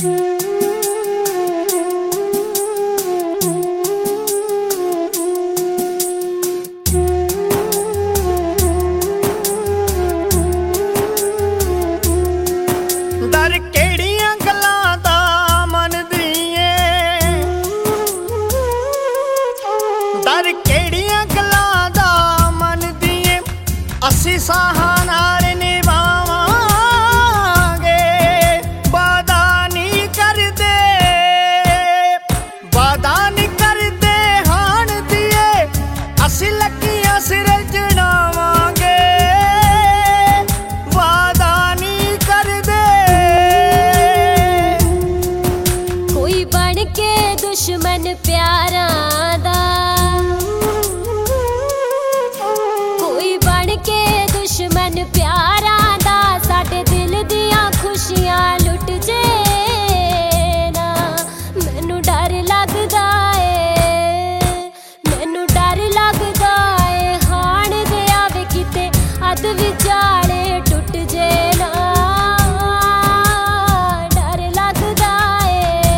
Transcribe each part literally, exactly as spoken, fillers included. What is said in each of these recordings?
असी साहां नाल निभावांगे, वादा नहीं करदे, वादा नहीं करदे हाण दिए, असी लगियां सिर जड़ावांगे, वादा नहीं करदे। कोई बन के दुश्मन प्यारा दा, के दुश्मन प्यारा दा, साडे दिल दियां खुशियां लुट जे ना। मैनू डर लगदा ए, मैनू डर लगदा ए, हाण दे आवे किते अध विचाले टुट जे ना। डर लगदा ए।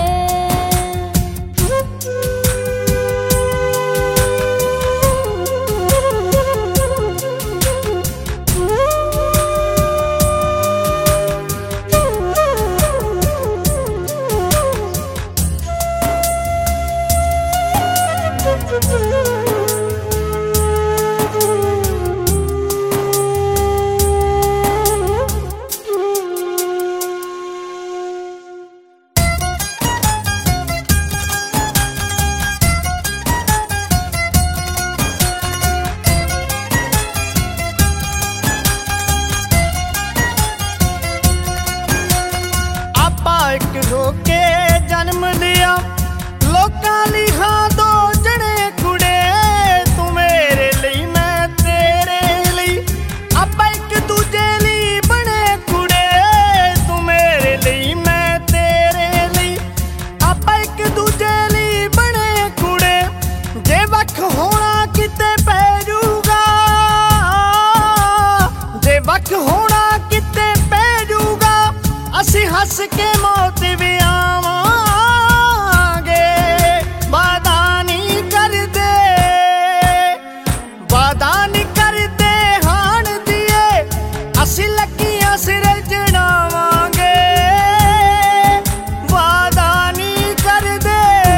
एक होके जन्म लिया लोकां ली हां दो जने कुड़े, तू मेरे लिए मैं तेरे लिए, आपां एक दूजे लिए बने कुड़े, तू मेरे लिए मैं तेरे लिए, आपां एक दूजे लिए बने कुड़े। जे वख होना किते पै जूगा, जे वख होना किते पै जूगा, असी हस के मौत भी आवांगे, वादा नहीं करदे, वादा नहीं करदे हाण दिए, असी लगियां सिर जड़ावांगे, वादा नहीं करदे।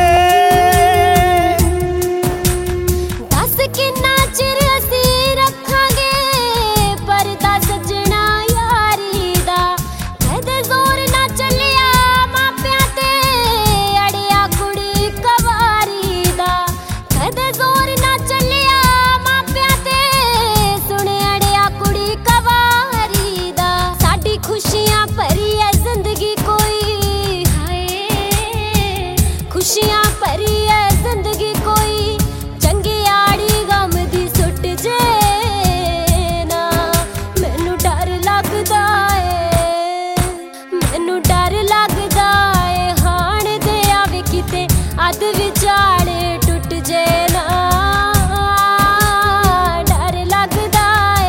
दस किन्ना चिर असी रखांगे परदा सजना यारी दा, कदे जोर ना चलिया मापियां ते अड़िया कुड़ी कवारी दा, कदे जोर ना चलिया मापियां ते सुने अड़िया कुड़ी कवारी दा। साडी खुशियां भरी है जिंदगी कोई, हाय खुशियां भरी है जिंदगी कोई, चंगी आड़ी गम दी सुट जे ना। मैनू डर लगदा ए, मैनू डर लगदा ए, हाण दे आवे किते अध विचाले टुट जे ना। डर लगदा ए।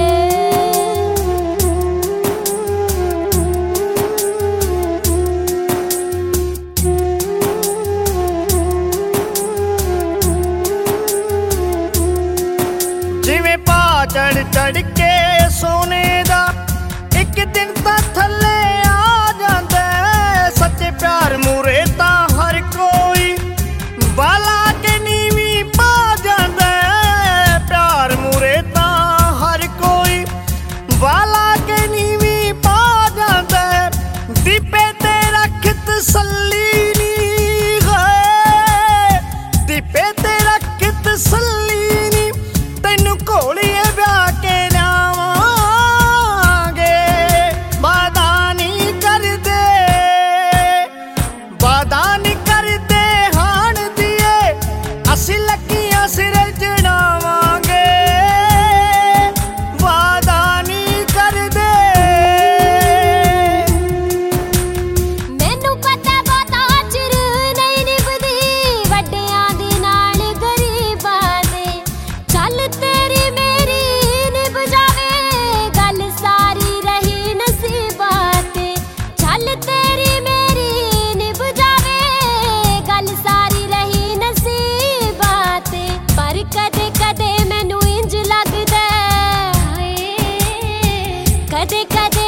जिवें पा चढ़ चढ़ के सोने दा एक दिन तां थल्ले आ जांदा, सच्चे प्यार मूरे तां हर कोई वाला के नीवीं पा जांदा, प्यार मूरे तां हर कोई वाला के नीवीं पा जांदा। दीपे ते रख तसल्ली नी है, दीपे ते रख तसल्ली नी, तैनू घोलिए ब्याह के लियावांगे, वादा नहीं करदे, वादा कदे कदे